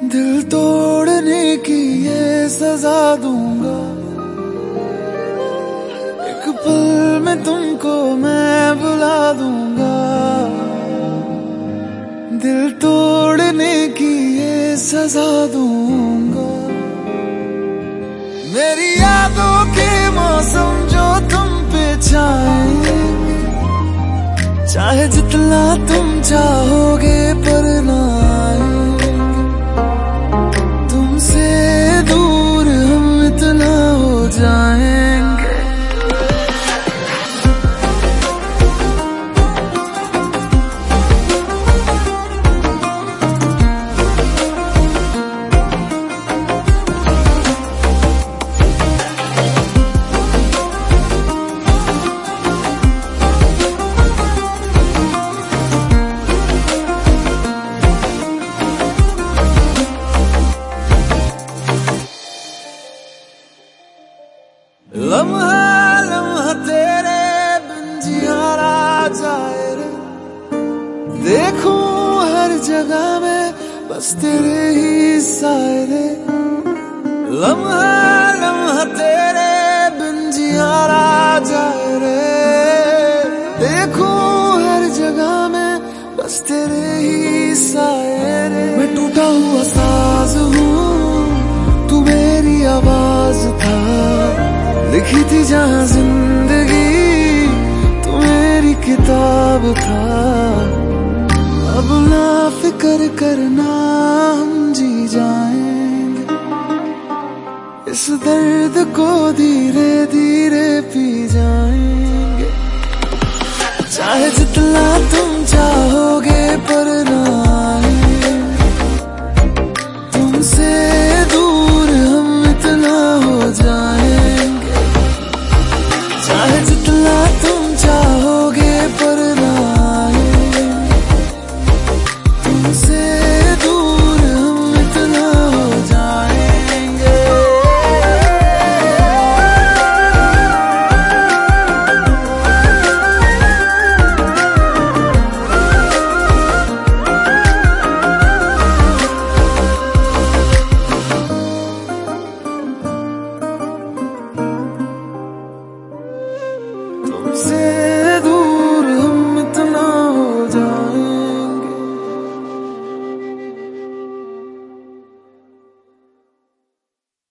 दिल तोड़ने की ये सजा दूंगा, एक पल में तुमको मैं बुला दूंगा। दिल तोड़ने की ये सजा दूंगा। मेरी यादों के मौसम जो तुम पे छाएंगे, चाहे जितना तुम चाहोगे पर ना आएंगे। तुमसे दूर हम इतना हो जाएंगे। लम्हा लम्हा तेरे बिन जियारा जाए रे, देखूं हर जगह में बस तेरे ही साए रे। लम्हा लम्हा तेरे बिन जियारा जाए रे, देखूं हर जगह में बस तेरे ही साए रे। मैं टूटा हुआ साज हूँ, तू मेरी आवाज था, लिखी थी जहाँ जिंदगी तू मेरी किताब था। अब ना फिक्र करना, हम जी जाएंगे इस दर्द को, धीरे धीरे पी जाएंगे। चाहे जितना तुम चाहो